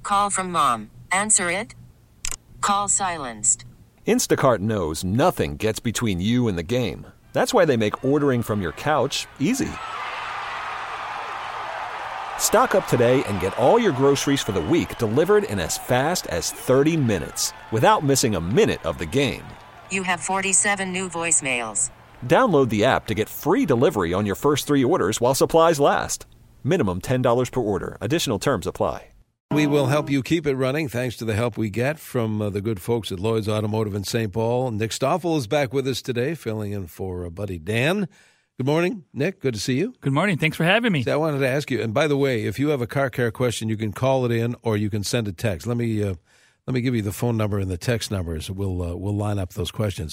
call from mom. Answer it. Call silenced. Instacart knows nothing gets between you and the game. That's why they make ordering from your couch easy. Stock up today and get all your groceries for the week delivered in as fast as 30 minutes without missing a minute of the game. You have 47 new voicemails. Download the app to get free delivery on your first 3 orders while supplies last. Minimum $10 per order. Additional terms apply. We will help you keep it running thanks to the help we get from the good folks at Lloyd's Automotive in St. Paul. Nick Stoffel is back with us today, filling in for buddy Dan. Good morning, Nick. Good to see you. Good morning. Thanks for having me. I wanted to ask you, and by the way, if you have a car care question, you can call it in or you can send a text. Let me give you the phone number and the text numbers. We'll line up those questions.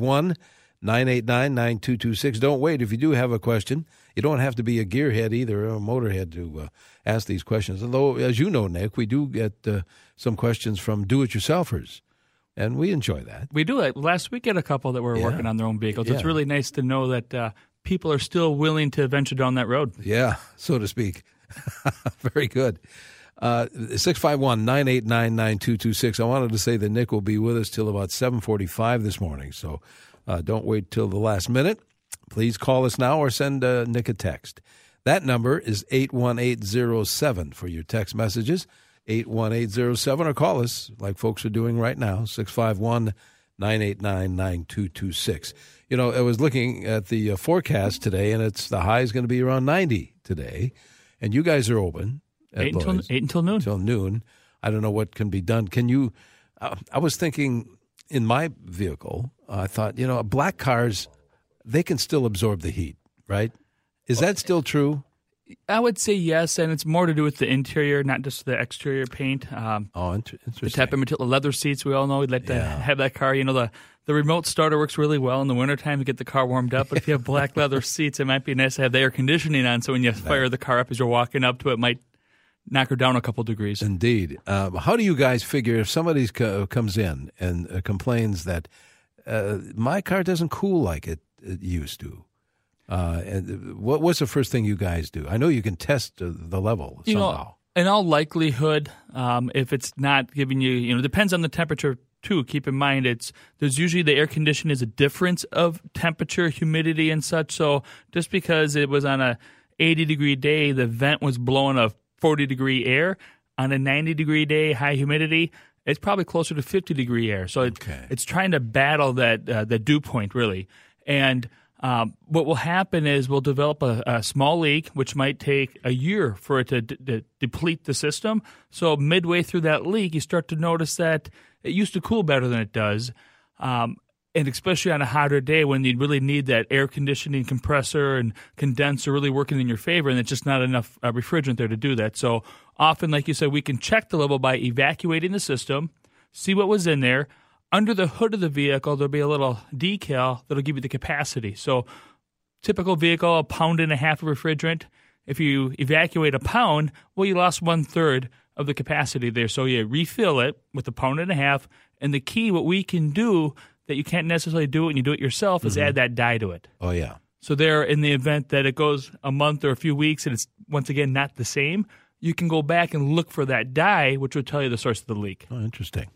651-989-9226. Don't wait. If you do have a question, you don't have to be a gearhead either or a motorhead to ask these questions. Although, as you know, Nick, we do get some questions from do-it-yourselfers, and we enjoy that. We do. Last week, we had a couple that were working on their own vehicles. Yeah. It's really nice to know that people are still willing to venture down that road. Yeah, so to speak. Very good. 651-989-9226. I wanted to say that Nick will be with us till about 7:45 this morning, so don't wait till the last minute. Please call us now or send Nick a text. That number is 81807 for your text messages, 81807, or call us like folks are doing right now, 651-989-9226. You know, I was looking at the forecast today, and the high is going to be around 90 today, and you guys are open. 8 until noon. Until noon. I don't know what can be done. Can you I was thinking in my vehicle, I thought, black cars, they can still absorb the heat, right? Is that still true? I would say yes, and it's more to do with the interior, not just the exterior paint. Interesting. The type of material, leather seats, we all know we'd like to have that car. The remote starter works really well in the wintertime to get the car warmed up. But if you have black leather seats, it might be nice to have the air conditioning on, so when you fire the car up as you're walking up to it, might knock her down a couple degrees. Indeed. How do you guys figure if somebody comes in and complains that my car doesn't cool like it used to? And what's the first thing you guys do? I know you can test the level somehow. In all likelihood, if it's not giving you, it depends on the temperature too. Keep in mind, there's usually the air condition is a difference of temperature, humidity, and such. So just because it was on a 80-degree day, the vent was blowing a 40-degree air. On a 90-degree day, high humidity, it's probably closer to 50-degree air. So it's trying to battle that dew point, really. And what will happen is we'll develop a small leak, which might take a year for it to deplete the system. So midway through that leak, you start to notice that it used to cool better than it does. And especially on a hotter day when you really need that air conditioning compressor and condenser really working in your favor, and it's just not enough refrigerant there to do that. So often, like you said, we can check the level by evacuating the system, see what was in there. Under the hood of the vehicle, there'll be a little decal that'll give you the capacity. So typical vehicle, 1.5 pounds of refrigerant. If you evacuate 1 pound, well, you lost 1/3 of the capacity there. So you refill it with 1.5 pounds. And the key, what we can do that you can't necessarily do it when you do it yourself, is add that dye to it. Oh, yeah. So there, in the event that it goes a month or a few weeks and it's, once again, not the same, you can go back and look for that dye, which will tell you the source of the leak. Oh, interesting.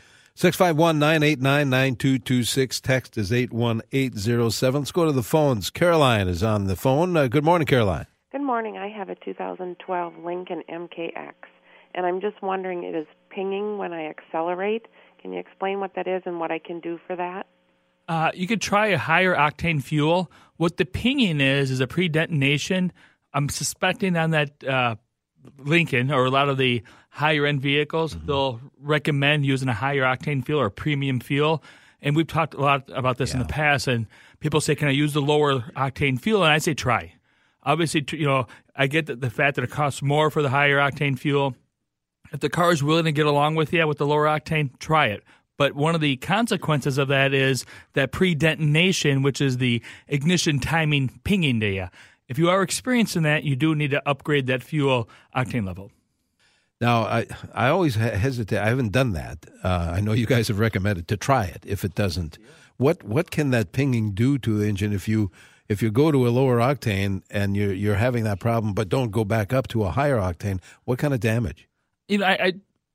651-989-9226. Text is 81807. Let's go to the phones. Caroline is on the phone. Good morning, Caroline. Good morning. I have a 2012 Lincoln MKX, and I'm just wondering, it is pinging when I accelerate. Can you explain what that is and what I can do for that? You could try a higher octane fuel. What the pinging is a pre-detonation. I'm suspecting on that Lincoln or a lot of the higher-end vehicles, they'll recommend using a higher octane fuel or premium fuel. And we've talked a lot about this in the past, and people say, can I use the lower octane fuel? And I say try. Obviously, I get the fact that it costs more for the higher octane fuel. If the car is willing to get along with you with the lower octane, try it. But one of the consequences of that is that pre-detonation, which is the ignition timing pinging to you. If you are experiencing that, you do need to upgrade that fuel octane level. Now, I always hesitate. I haven't done that. I know you guys have recommended to try it if it doesn't. What can that pinging do to the engine if you go to a lower octane and you're having that problem but don't go back up to a higher octane? What kind of damage? I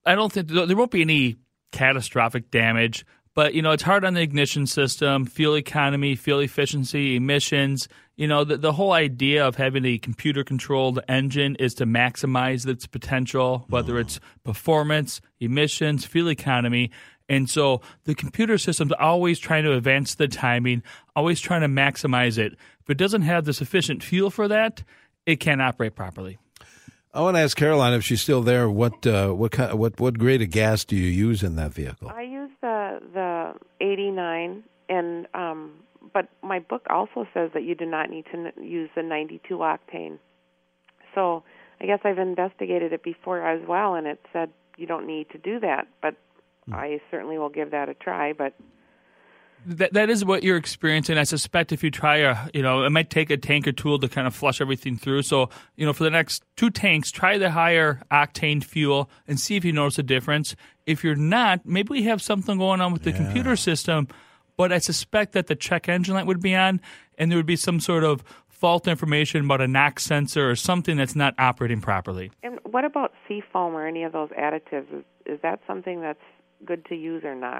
I don't think there won't be any catastrophic damage. But, it's hard on the ignition system, fuel economy, fuel efficiency, emissions. The whole idea of having a computer-controlled engine is to maximize its potential, whether it's performance, emissions, fuel economy. And so the computer system's always trying to advance the timing, always trying to maximize it. If it doesn't have the sufficient fuel for that, it can't operate properly. I want to ask Caroline, if she's still there, what grade of gas do you use in that vehicle? I use the 89, and but my book also says that you do not need to use the 92 octane. So I guess I've investigated it before as well, and it said you don't need to do that. But I certainly will give that a try. But that is what you're experiencing. I suspect if you try it might take a tank or two to kind of flush everything through. So, for the next 2 tanks, try the higher octane fuel and see if you notice a difference. If you're not, maybe we have something going on with the computer system, but I suspect that the check engine light would be on and there would be some sort of fault information about a NOx sensor or something that's not operating properly. And what about seafoam or any of those additives? Is that something that's good to use or not?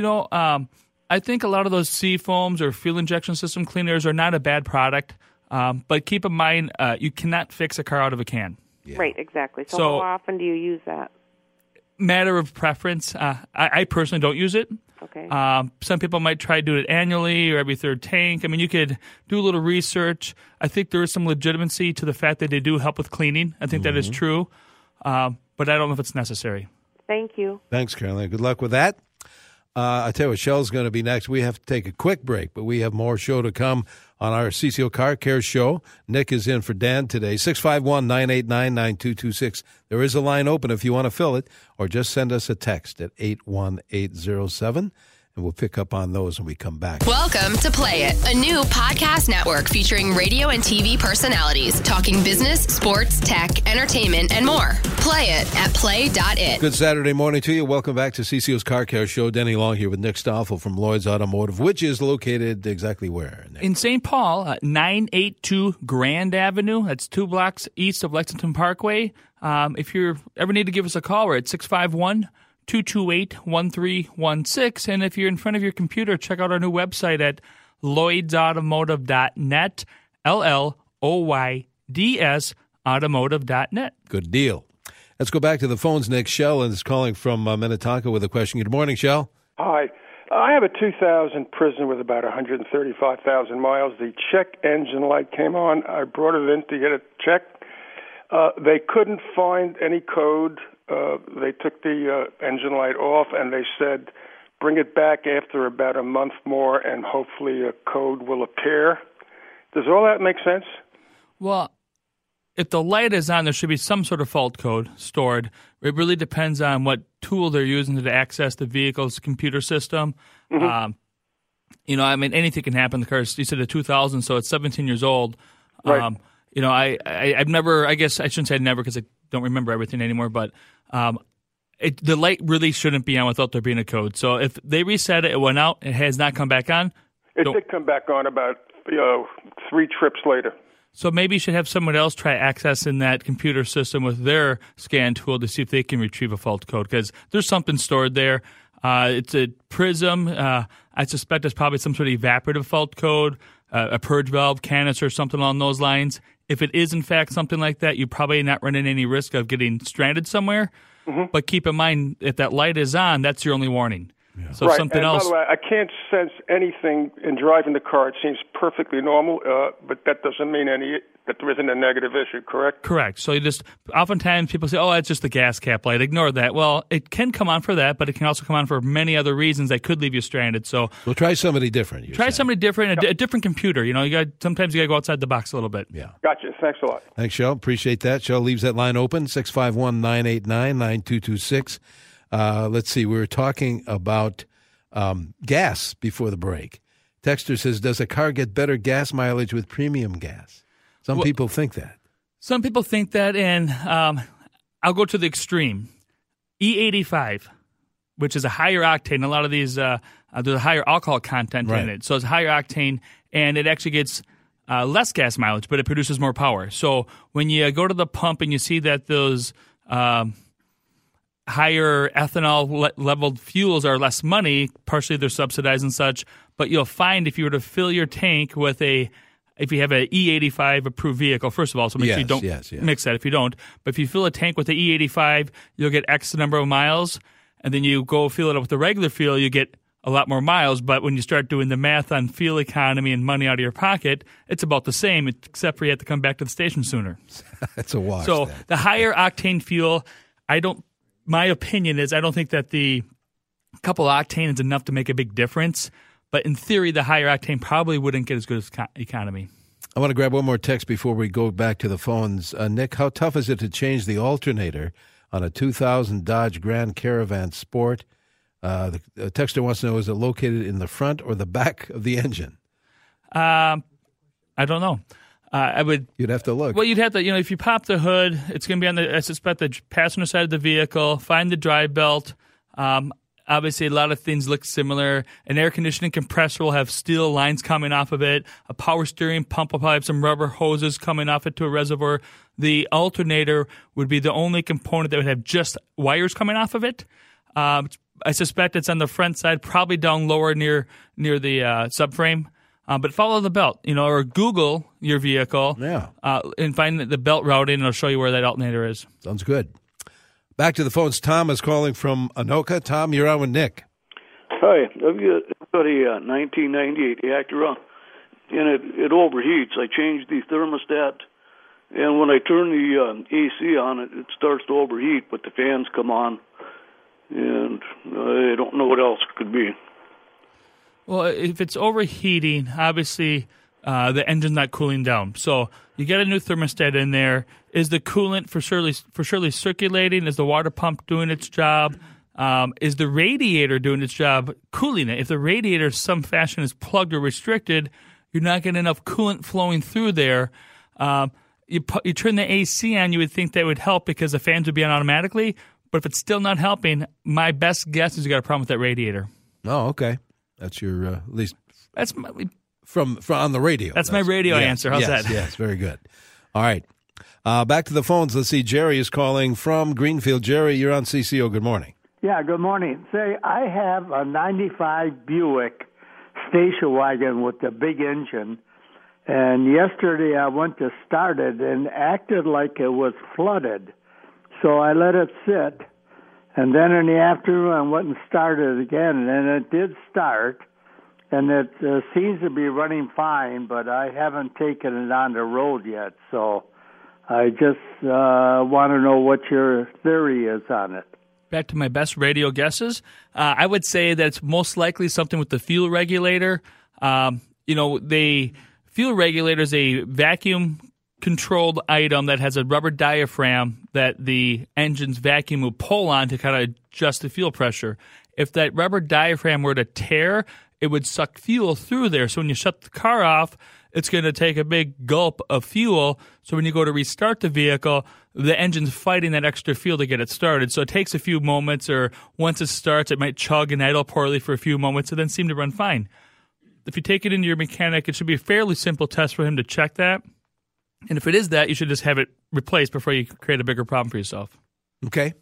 I think a lot of those seafoams or fuel injection system cleaners are not a bad product, but keep in mind you cannot fix a car out of a can. Yeah. Right, exactly. So how often do you use that? Matter of preference. I personally don't use it. Okay. Some people might try to do it annually or every 3rd tank. I mean, you could do a little research. I think there is some legitimacy to the fact that they do help with cleaning. I think that is true, but I don't know if it's necessary. Thank you. Thanks, Caroline. Good luck with that. I tell you what, Shell's going to be next. We have to take a quick break, but we have more show to come on our CCO Car Care show. Nick is in for Dan today. 651-989-9226. There is a line open if you want to fill it, or just send us a text at 81807, and we'll pick up on those when we come back. Welcome to Play It, a new podcast network featuring radio and TV personalities talking business, sports, tech, entertainment, and more. Play it at play.it. Good Saturday morning to you. Welcome back to CCO's Car Care Show. Denny Long here with Nick Stoffel from Lloyd's Automotive, which is located exactly where, Nick? In St. Paul, 982 Grand Avenue. That's 2 blocks east of Lexington Parkway. If you ever need to give us a call, we're at 651-228-1316. And if you're in front of your computer, check out our new website at lloydsautomotive.net, LLOYDS automotive.net. Good deal. Let's go back to the phones. Nick Shell is calling from Minnetonka with a question. Good morning, Shell. Hi. I have a 2000 Prism with about 135,000 miles. The check engine light came on. I brought it in to get it checked. They couldn't find any code. They took the engine light off, and they said, bring it back after about a month more, and hopefully a code will appear. Does all that make sense? Well, if the light is on, there should be some sort of fault code stored. It really depends on what tool they're using to access the vehicle's computer system. Mm-hmm. Anything can happen. The car is, you said, a 2000, so it's 17 years old. Right. I've never, I guess I shouldn't say never because I don't remember everything anymore, but the light really shouldn't be on without there being a code. So if they reset it, it went out, it has not come back on. It did come back on about 3 trips later. So maybe you should have someone else try accessing that computer system with their scan tool to see if they can retrieve a fault code, because there's something stored there. It's a Prism. I suspect it's probably some sort of evaporative fault code, a purge valve, canister, something along those lines. If it is, in fact, something like that, you're probably not running any risk of getting stranded somewhere. Mm-hmm. But keep in mind, if that light is on, that's your only warning. Yeah. So right. Something and else. By the way, I can't sense anything in driving the car. It seems perfectly normal, but that doesn't mean that there isn't a negative issue, correct? Correct. So oftentimes people say, it's just the gas cap light. Ignore that. Well, it can come on for that, but it can also come on for many other reasons that could leave you stranded. So we'll try somebody different. Try somebody different, a different computer. Sometimes you got to go outside the box a little bit. Yeah. Gotcha. Thanks a lot. Thanks, Shell. Appreciate that. Shell leaves that line open, 651-989-9226. Let's see. We were talking about gas before the break. Texter says, does a car get better gas mileage with premium gas? Some people think that. Some people think that, and I'll go to the extreme. E85, which is a higher octane. A lot of these, there's a higher alcohol content in it. So it's higher octane, and it actually gets less gas mileage, but it produces more power. So when you go to the pump and you see that those higher ethanol leveled fuels are less money. Partially they're subsidized and such. But you'll find if you were to fill your tank with if you have an E85 approved vehicle, first of all, so make sure you don't mix that if you don't. But if you fill a tank with the E85, you'll get X number of miles. And then you go fill it up with the regular fuel, you get a lot more miles. But when you start doing the math on fuel economy and money out of your pocket, it's about the same, except for you have to come back to the station sooner. It's a wash. So the higher octane fuel, my opinion is I don't think that the couple octane is enough to make a big difference. But in theory, the higher octane probably wouldn't get as good as economy. I want to grab one more text before we go back to the phones. Nick, how tough is it to change the alternator on a 2000 Dodge Grand Caravan Sport? The texter wants to know, is it located in the front or the back of the engine? I don't know. You'd have to look. Well, you'd have to, if you pop the hood, it's going to be I suspect, the passenger side of the vehicle. Find the drive belt. Obviously, a lot of things look similar. An air conditioning compressor will have steel lines coming off of it. A power steering pump will probably have some rubber hoses coming off it to a reservoir. The alternator would be the only component that would have just wires coming off of it. I suspect it's on the front side, probably down lower near the subframe. But follow the belt, or Google your vehicle and find the belt routing, and it'll show you where that alternator is. Sounds good. Back to the phones. Tom is calling from Anoka. Tom, you're on with Nick. Hi. I've got a 1998 Acura, and it overheats. I changed the thermostat, and when I turn the AC on, it starts to overheat, but the fans come on, and I don't know what else it could be. Well, if it's overheating, obviously the engine's not cooling down. So you get a new thermostat in there. Is the coolant for surely circulating? Is the water pump doing its job? Is the radiator doing its job cooling it? If the radiator in some fashion is plugged or restricted, you're not getting enough coolant flowing through there. You turn the AC on, you would think that would help because the fans would be on automatically. But if it's still not helping, my best guess is you got a problem with that radiator. Oh, okay. That's your at least. That's from on the radio. That's my radio answer. How's that? Yes, very good. All right. Back to the phones. Let's see. Jerry is calling from Greenfield. Jerry, you're on CCO. Good morning. Yeah, good morning. Say, I have a 95 Buick station wagon with the big engine, and yesterday I went to start it and acted like it was flooded. So I let it sit, and then in the afternoon I went and started it again, and it did start, and it seems to be running fine, but I haven't taken it on the road yet, so I just want to know what your theory is on it. Back to my best radio guesses, I would say that it's most likely something with the fuel regulator. The fuel regulator is a vacuum-controlled item that has a rubber diaphragm that the engine's vacuum will pull on to kind of adjust the fuel pressure. If that rubber diaphragm were to tear, it would suck fuel through there. So when you shut the car off, it's going to take a big gulp of fuel. So when you go to restart the vehicle, the engine's fighting that extra fuel to get it started. So it takes a few moments, or once it starts, it might chug and idle poorly for a few moments and then seem to run fine. If you take it into your mechanic, it should be a fairly simple test for him to check that. And if it is that, you should just have it replaced before you create a bigger problem for yourself. Okay.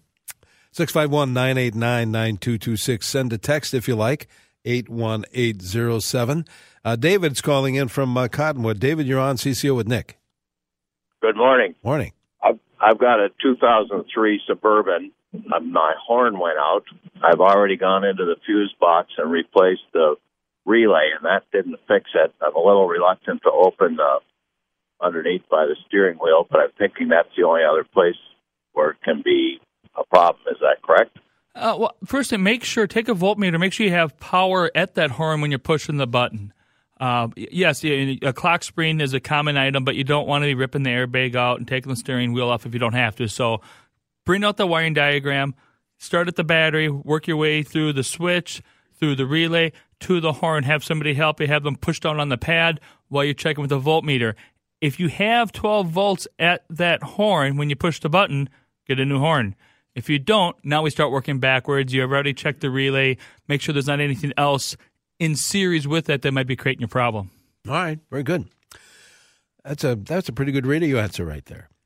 651-989-9226. Send a text if you like, 81807. David's calling in from Cottonwood. David, you're on CCO with Nick. Good morning. Morning. I've got a 2003 Suburban. My horn went out. I've already gone into the fuse box and replaced the relay, and that didn't fix it. I'm a little reluctant to open the underneath by the steering wheel, but I'm thinking that's the only other place where it can be a problem. Is that correct? Well, first, take a voltmeter. Make sure you have power at that horn when you're pushing the button. Yes, a clock spring is a common item, but you don't want to be ripping the airbag out and taking the steering wheel off if you don't have to. So bring out the wiring diagram, start at the battery, work your way through the switch, through the relay, to the horn. Have somebody help you. Have them push down on the pad while you're checking with the voltmeter. If you have 12 volts at that horn when you push the button, get a new horn. If you don't, now we start working backwards. You have already checked the relay. Make sure there's not anything else in series with it that might be creating your problem. All right, very good. That's a pretty good radio answer right there.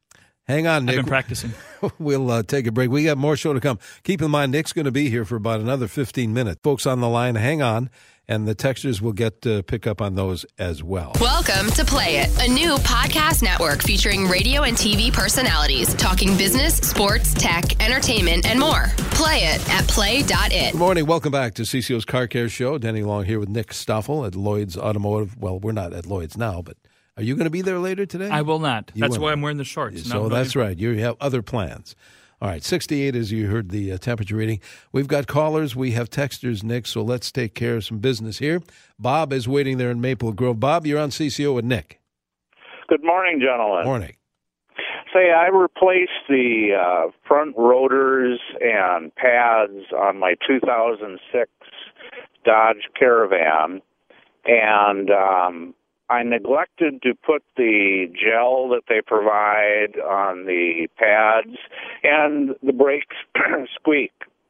Hang on, Nick. I've been practicing. We'll take a break. We got more show to come. Keep in mind, Nick's going to be here for about another 15 minutes. Folks on the line, hang on, and the texters will get to pick up on those as well. Welcome to Play It, a new podcast network featuring radio and TV personalities talking business, sports, tech, entertainment, and more. Play it at play.it. Good morning. Welcome back to CCO's Car Care Show. Denny Long here with Nick Stoffel at Lloyd's Automotive. Well, we're not at Lloyd's now, but are you going to be there later today? I will not. That's why I'm wearing the shorts. So that's right. You have other plans. All right, 68 as you heard the temperature reading. We've got callers. We have texters, Nick, so let's take care of some business here. Bob is waiting there in Maple Grove. Bob, you're on CCO with Nick. Good morning, gentlemen. Morning. Say, I replaced the front rotors and pads on my 2006 Dodge Caravan, and I neglected to put the gel that they provide on the pads, and the brakes squeak.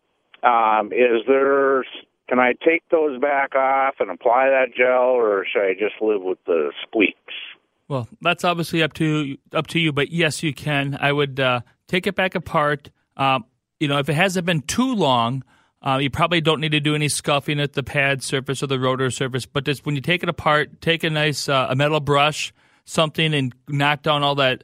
Can I take those back off and apply that gel, or should I just live with the squeaks? Well, that's obviously up to you, but yes, you can. I would take it back apart. If it hasn't been too long, you probably don't need to do any scuffing at the pad surface or the rotor surface, but just when you take it apart, take a nice a metal brush, something, and knock down all that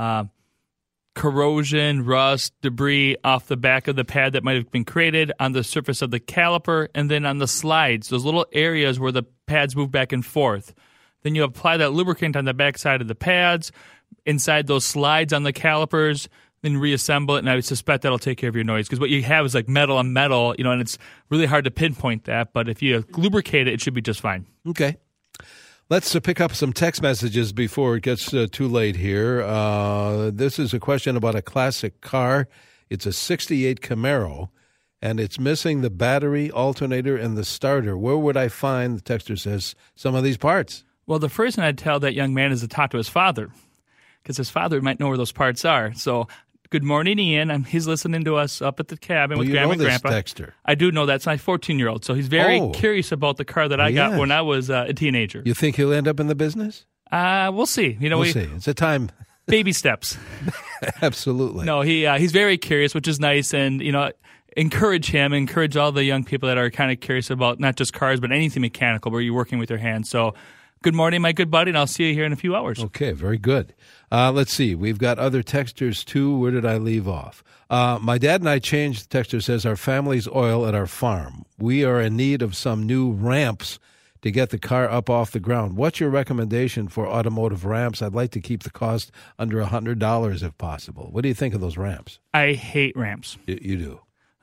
corrosion, rust, debris off the back of the pad that might have been created on the surface of the caliper, and then on the slides, those little areas where the pads move back and forth. Then you apply that lubricant on the back side of the pads, inside those slides on the calipers, then reassemble it, and I suspect that'll take care of your noise. Because what you have is like metal on metal, and it's really hard to pinpoint that. But if you lubricate it, it should be just fine. Okay. Let's pick up some text messages before it gets too late here. This is a question about a classic car. It's a 68 Camaro, and it's missing the battery, alternator, and the starter. Where would I find, the texter says, some of these parts? Well, the first thing I'd tell that young man is to talk to his father, because his father might know where those parts are. So, good morning, Ian. He's listening to us up at the cabin with Grandma and Grandpa. Texter. I do know that's my 14-year-old, so he's very curious about the car that I got when I was a teenager. You think he'll end up in the business? We'll see. We'll see. It's a time. Baby steps. Absolutely. No, he's very curious, which is nice, and encourage him, encourage all the young people that are kind of curious about not just cars, but anything mechanical where you're working with your hands. So, good morning, my good buddy, and I'll see you here in a few hours. Okay, very good. Let's see. We've got other texters, too. Where did I leave off? My dad and I changed, the texter says, our family's oil at our farm. We are in need of some new ramps to get the car up off the ground. What's your recommendation for automotive ramps? I'd like to keep the cost under $100 if possible. What do you think of those ramps? I hate ramps. You do?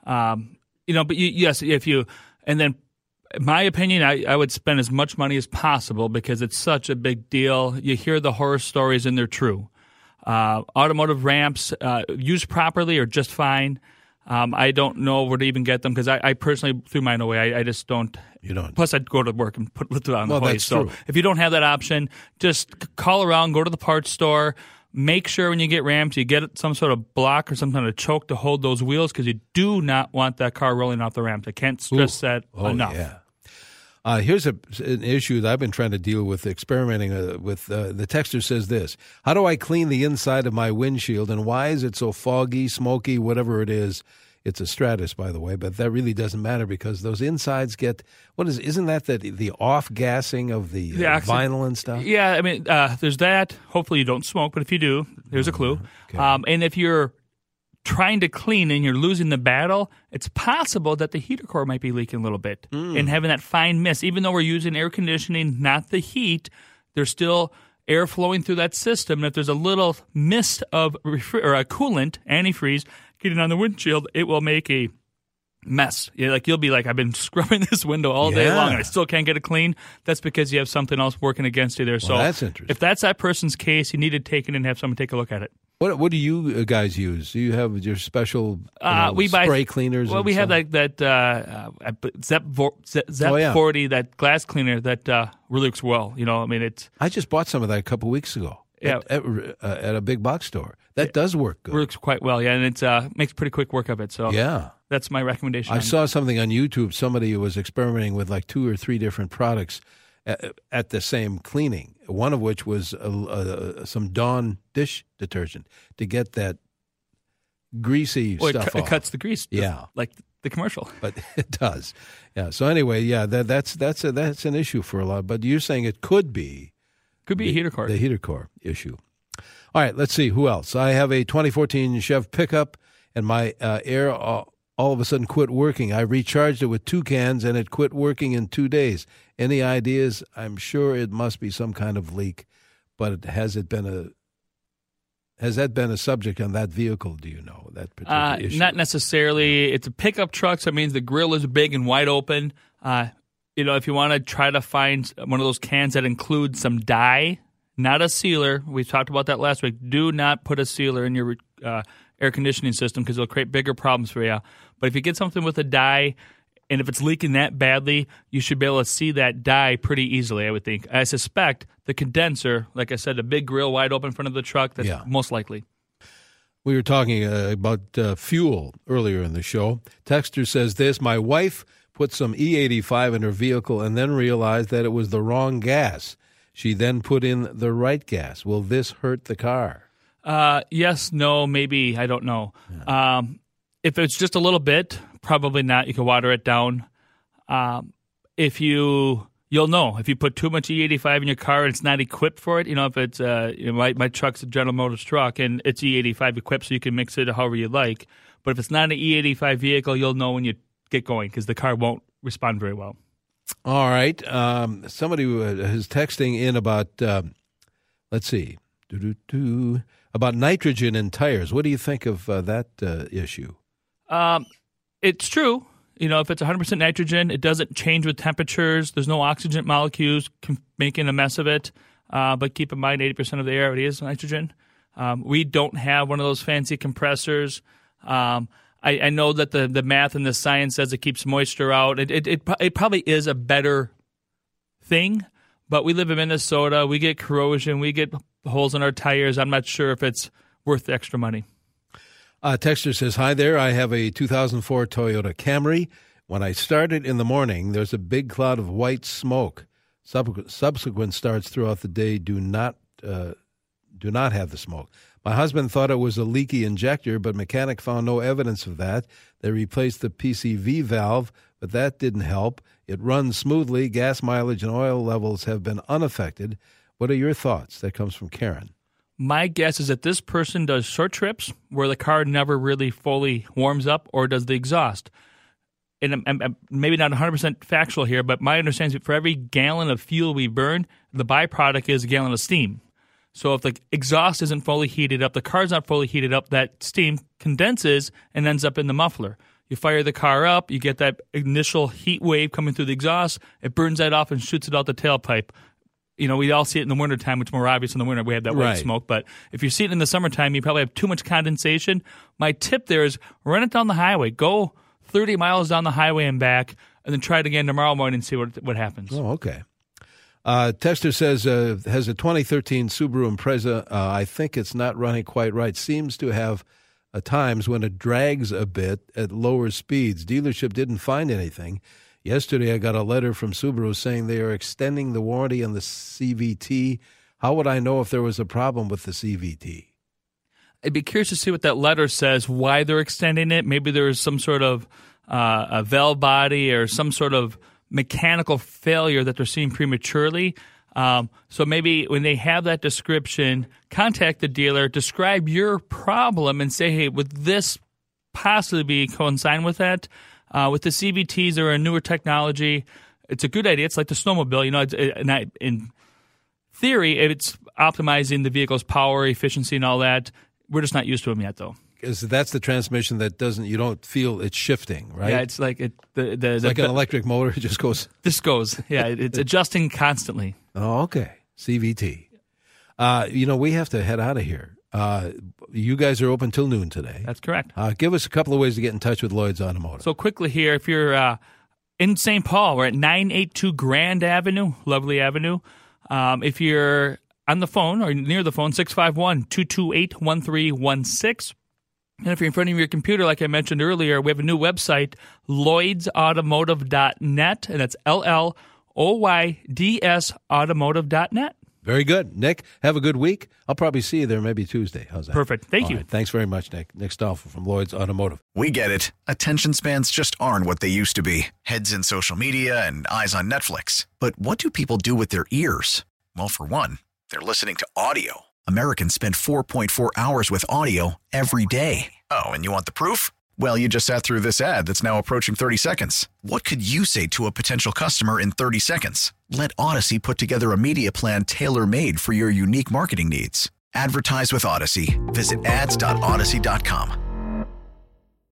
But yes, if you, and then in my opinion, I would spend as much money as possible because it's such a big deal. You hear the horror stories, and they're true. Automotive ramps, used properly, are just fine. I don't know where to even get them because I personally threw mine away. I just don't. You don't. Plus, I'd go to work and put it on the hoist. So if you don't have that option, just call around, go to the parts store. Make sure when you get ramps, you get some sort of block or some kind of choke to hold those wheels because you do not want that car rolling off the ramp. I can't stress that enough. Yeah. Here's an issue that I've been trying to deal with, experimenting with. The texter says this: how do I clean the inside of my windshield, and why is it so foggy, smoky, whatever it is? It's a Stratus, by the way, but that really doesn't matter because those insides get, isn't that the off-gassing of the vinyl and stuff? Yeah, I mean, there's that. Hopefully you don't smoke, but if you do, there's a clue. Okay. And if you're trying to clean and you're losing the battle, it's possible that the heater core might be leaking a little bit and having that fine mist. Even though we're using air conditioning, not the heat, there's still air flowing through that system. And if there's a little mist of a coolant, antifreeze, getting on the windshield, it will make a mess. You'll be like, I've been scrubbing this window all day long and I still can't get it clean. That's because you have something else working against you there. So that's interesting. If that's that person's case, you need to take it and have someone take a look at it. What do you guys use? Do you have your special we buy spray cleaners? Well, we have that Zep 40, that glass cleaner that really works well. I just bought some of that a couple weeks ago. Yeah. At a big box store. That does work good. Works quite well, yeah, and it makes pretty quick work of it. So yeah, that's my recommendation. I saw something on YouTube. Somebody was experimenting with like 2 or 3 different products, at the same cleaning, one of which was some Dawn dish detergent to get that greasy stuff off. It cuts the grease, yeah, like the commercial. But it does. Yeah. So anyway, yeah, that's an issue for a lot. But you're saying it could be a heater core. The heater core issue. All right, let's see who else. I have a 2014 Chev pickup, and my air all of a sudden quit working. I recharged it with 2 cans, and it quit working in 2 days. Any ideas? I'm sure it must be some kind of leak, but has that been a subject on that vehicle? Do you know that particular issue? Not necessarily. It's a pickup truck, so it means the grill is big and wide open. If you want to try to find one of those cans that includes some dye, not a sealer. We talked about that last week. Do not put a sealer in your air conditioning system because it'll create bigger problems for you. But if you get something with a dye, and if it's leaking that badly, you should be able to see that dye pretty easily, I would think. I suspect the condenser, like I said, a big grill wide open in front of the truck, that's most likely. We were talking about fuel earlier in the show. Texter says this: my wife put some E85 in her vehicle and then realized that it was the wrong gas. She then put in the right gas. Will this hurt the car? Yes, no, maybe. I don't know. Yeah. If it's just a little bit, probably not. You can water it down. You'll know if you put too much E85 in your car and it's not equipped for it. If it's my truck's a General Motors truck and it's E85 equipped, so you can mix it however you like. But if it's not an E85 vehicle, you'll know when you get going because the car won't respond very well. All right. Somebody is texting in about let's see, about nitrogen in tires. What do you think of that issue? It's true. If it's 100% nitrogen, it doesn't change with temperatures. There's no oxygen molecules making a mess of it. But keep in mind, 80% of the air already is nitrogen. We don't have one of those fancy compressors. I know that the math and the science says it keeps moisture out. It probably is a better thing, but we live in Minnesota. We get corrosion. We get holes in our tires. I'm not sure if it's worth the extra money. Texter says, hi there. I have a 2004 Toyota Camry. When I started in the morning, there's a big cloud of white smoke. Subsequent starts throughout the day do not have the smoke. My husband thought it was a leaky injector, but mechanic found no evidence of that. They replaced the PCV valve, but that didn't help. It runs smoothly. Gas mileage and oil levels have been unaffected. What are your thoughts? That comes from Karen. My guess is that this person does short trips where the car never really fully warms up or does the exhaust. And I'm maybe not 100% factual here, but my understanding is that for every gallon of fuel we burn, the byproduct is a gallon of steam. So if the exhaust isn't fully heated up, the car's not fully heated up, that steam condenses and ends up in the muffler. You fire the car up, you get that initial heat wave coming through the exhaust, it burns that off and shoots it out the tailpipe. We all see it in the wintertime, which is more obvious in the winter. We have that white smoke. But if you see it in the summertime, you probably have too much condensation. My tip there is run it down the highway. Go 30 miles down the highway and back, and then try it again tomorrow morning and see what happens. Oh, okay. Texter says, has a 2013 Subaru Impreza. I think it's not running quite right. Seems to have times when it drags a bit at lower speeds. Dealership didn't find anything. Yesterday, I got a letter from Subaru saying they are extending the warranty on the CVT. How would I know if there was a problem with the CVT? I'd be curious to see what that letter says, why they're extending it. Maybe there's some sort of a valve body or some sort of mechanical failure that they're seeing prematurely. So maybe when they have that description, contact the dealer, describe your problem, and say, hey, would this possibly be coinciding with that? With the CVTs, they're a newer technology. It's a good idea. It's like the snowmobile. In theory, it's optimizing the vehicle's power, efficiency, and all that. We're just not used to them yet, though. Because that's the transmission that you don't feel it's shifting, right? Yeah, it's like it's like an electric motor. It just goes. This goes. Yeah, it's adjusting constantly. Oh, okay. CVT. We have to head out of here. You guys are open till noon today. That's correct. Give us a couple of ways to get in touch with Lloyd's Automotive. So quickly here, if you're in St. Paul, we're at 982 Grand Avenue, lovely avenue. If you're on the phone or near the phone, 651-228-1316. And if you're in front of your computer, like I mentioned earlier, we have a new website, lloydsautomotive.net, and that's LLOYDSAUTOMOTIVE.net. OYDSautomotive.net. Very good. Nick, have a good week. I'll probably see you there maybe Tuesday. How's that? Perfect. Thank you. Right. Thanks very much, Nick. Nick Stoffel from Lloyd's Automotive. We get it. Attention spans just aren't what they used to be. Heads in social media and eyes on Netflix. But what do people do with their ears? Well, for one, they're listening to audio. Americans spend 4.4 hours with audio every day. Oh, and you want the proof? Well, you just sat through this ad that's now approaching 30 seconds. What could you say to a potential customer in 30 seconds? Let Odyssey put together a media plan tailor-made for your unique marketing needs. Advertise with Odyssey. Visit ads.odyssey.com.